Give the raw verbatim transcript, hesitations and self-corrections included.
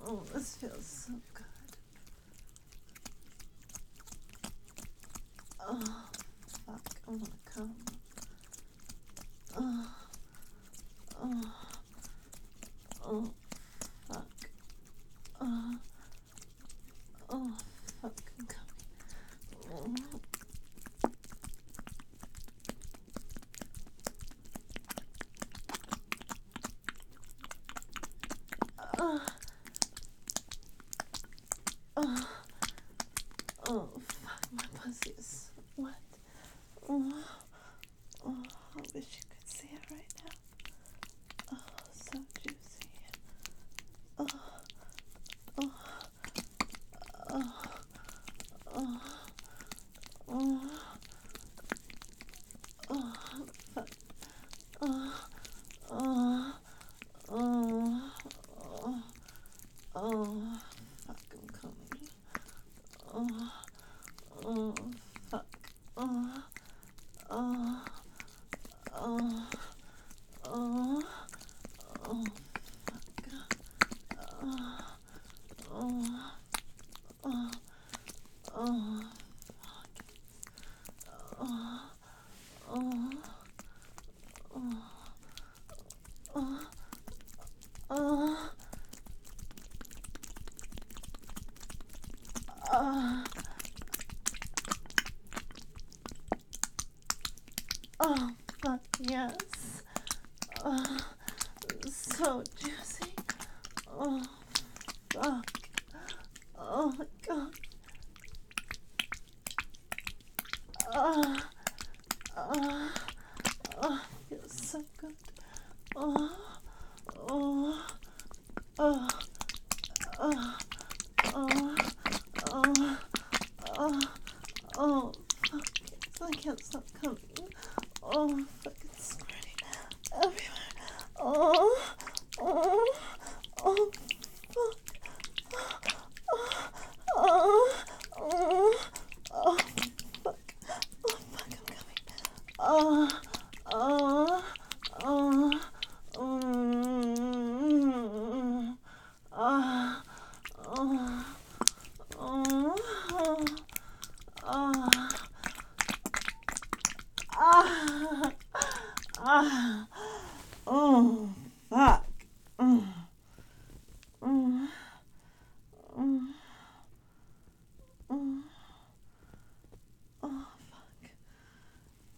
Oh, this feels so good. Oh, fuck. I wanna come. Oh, oh, oh, fuck. Oh, oh, fuck. I'm coming. Oh. Oh, oh, oh, fuck, my pussy is so wet. Oh, oh, I wish you could see it right now. Oh, so juicy. Oh, oh, oh, oh, oh, oh, fuck. Oh, oh, oh, oh, oh, fuck, I'm coming. Oh, oh, fuck. Oh, oh, oh, oh, oh, fuck. Oh, oh, oh, oh, fuck. Oh, oh, oh, oh, oh, oh, oh, fuck, yes. Oh, so juicy. Oh, fuck. Oh my god. Oh, oh, oh, feels so good. Oh, oh, oh.